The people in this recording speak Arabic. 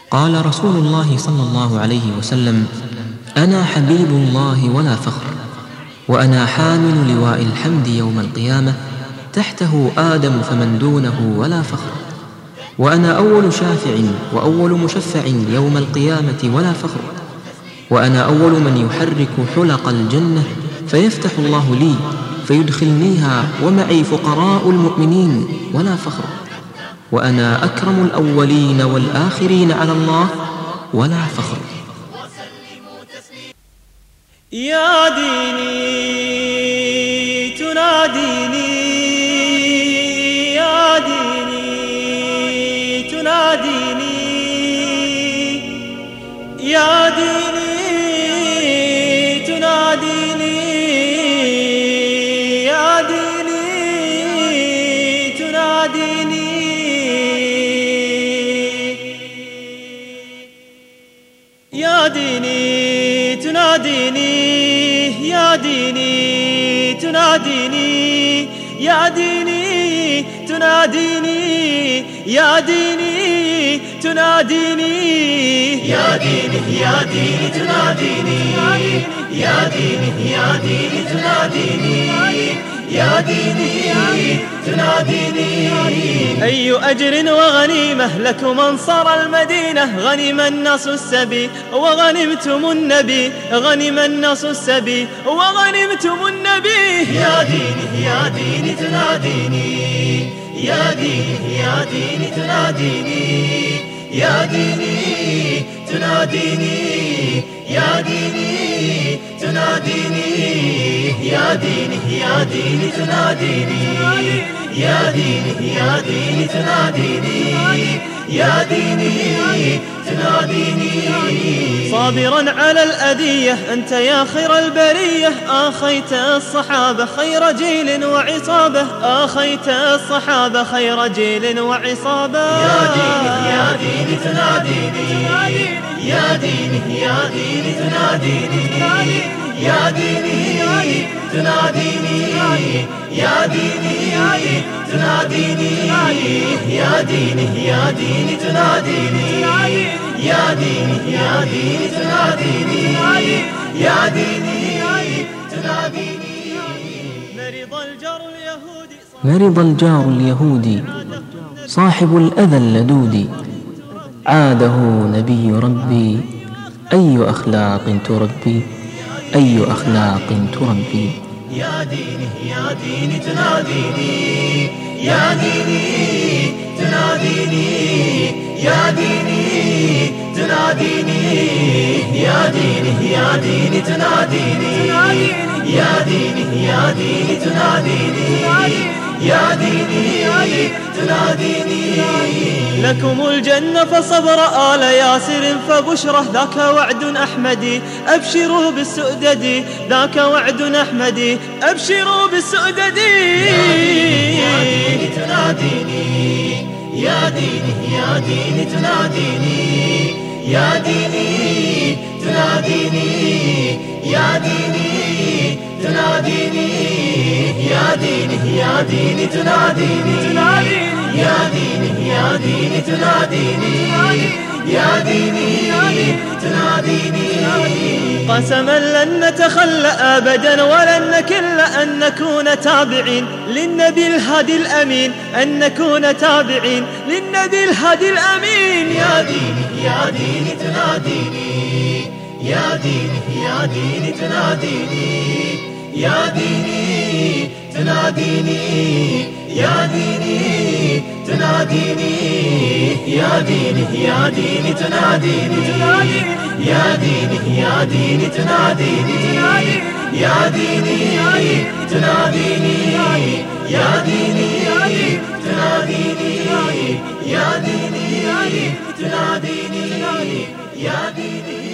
قال رسول الله صلى الله عليه وسلم: أنا حبيب الله ولا فخر، وأنا حامل لواء الحمد يوم القيامة، تحته آدم فمن دونه ولا فخر، وأنا أول شافع وأول مشفع يوم القيامة ولا فخر، وأنا أول من يحرك حلق الجنة فيفتح الله لي فيدخلنيها ومعي فقراء المؤمنين ولا فخر، وأنا أكرم الأولين والآخرين على الله ولا فخر. يا ديني تناديني، يا ديني تناديني، يا ديني تناديني، يا ديني تناديني، يا ديني تناديني، يا ديني تناديني، يا ديني تناديني، يا ديني تناديني، يا ديني يا ديني تناديني، يا ديني يا ديني تناديني، يا ديني تناديني. أي أجر وغنيمة لكم أنصار المدينة، غنم الناس السبي وغنمتم النبي، غنم الناس السبي وغنمتم النبي. يا ديني يا ديني تناديني، يا ديني يا ديني تناديني، يا ديني تناديني، يا ديني تناديني، يا ديني يا ديني تناديني، يا ديني يا ديني تناديني، يا ديني تناديني. صابرا على الأذية أنت يا خير البرية، آخيت الصحابة خير جيل وعصابة، آخيت الصحابة خير جيل وعصابة. يا ديني يا ديني تناديني، يا ديني يا ديني تناديني، يا ديني تناديني، يا ديني تناديني، يا ديني يا ديني تناديني، يا ديني يا ديني تناديني، يا ديني تناديني. مرض الجار اليهودي صاحب الأذى اللدود، عاده نبي ربي أي أخلاق تربي، أي أخلاق تربي. يا ديني يا ديني تناديني، يا ديني تناديني، يا ديني تناديني، يا ديني يا ديني تناديني، يا ديني يا ديني تناديني، يا ديني تناديني. لكم الجنة فصبر آل ياسر فبشرة، ذاك وعد أحمدي أبشروا بالسؤدد، ذاك وعد أحمدي أبشروا بالسؤدد. يا ديني تناديني، يا ديني يا ديني تناديني، يا ديني تناديني، يا ديني تناديني، يا ديني يا ديني تناديني، يا ديني يا ديني تناديني، يا ديني تناديني. قسما لن نتخلى أبدا ولن نكل أن نكون تابعين للنبي الهادي الأمين، أن نكون تابعين للنبي الهادي الأمين. يا ديني يا ديني تناديني، يا ديني يا ديني تناديني، يا ديني تناديني، يا ديني تناديني، يا ديني يا ديني تناديني، يا ديني يا ديني تناديني، يا ديني تناديني، يا ديني تناديني، يا ديني تناديني، يا ديني